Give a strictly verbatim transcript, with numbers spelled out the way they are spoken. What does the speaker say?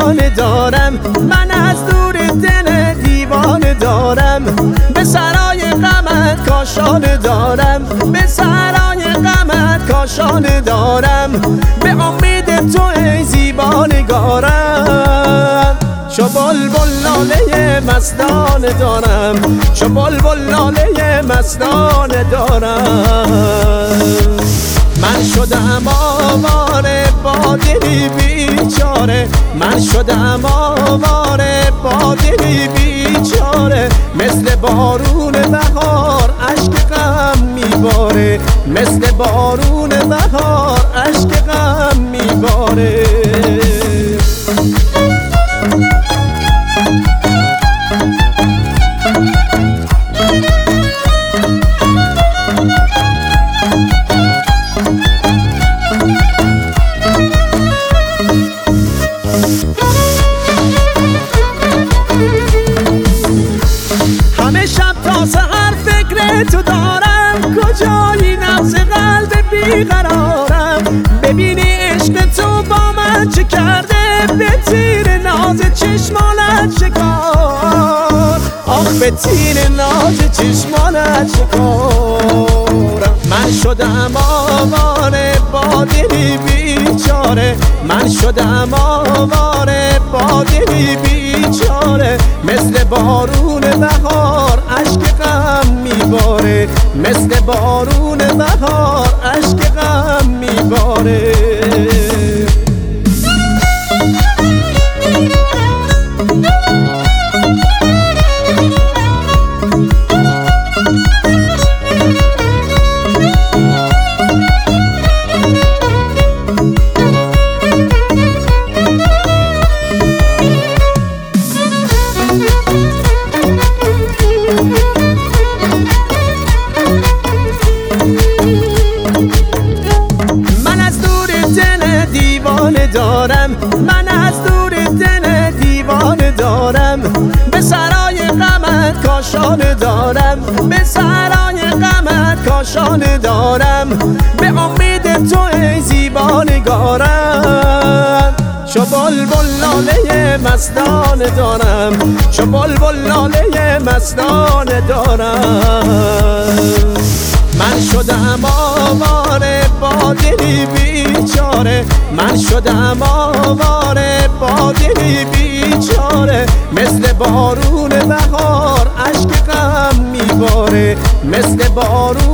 دیوانه دارم، من از دور دل دیوانه دارم. به سرای غمت کاشانه دارم، به سرای غمت کاشانه دارم. به امید تو ای زیبانگارم، چو بلبل لاله مستانه دارم، چو بلبل لاله مستانه دارم. من شدم آواره با دلی بیچاره، من شدم آواره با دلی بیچاره. مثل بارون بهار اشک غم میباره، مثل بارون بهار اشک غم میباره. همه شب تا سحر فکر تو دارم، کجایی نبض قلب بیقرارم. ببینی عشق تو با من چه کرده، به تیر ناز چشمانت شکار. آخ به تیر ناز چشمانت شکارم. من شدم آواره با دلی بیچاره، من شدم آواره با دلی بیچاره. مثل بارون بهار اشک غم میباره، مثل بارون بهار اشک غم میباره. دارم من از دور دل دیوانه دارم. به سرای غمت کاشانه دارم، به سرای غمت کاشانه دارم. به امید تو ای زیبانگارم، چو بلبل لاله مستانه دارم، چو بلبل لاله مستانه دارم. من شدم آواره با دلی بیچاره، من شدم آواره با دلی بیچاره. مثل بارون بهار اشک غم میباره، مثل بارون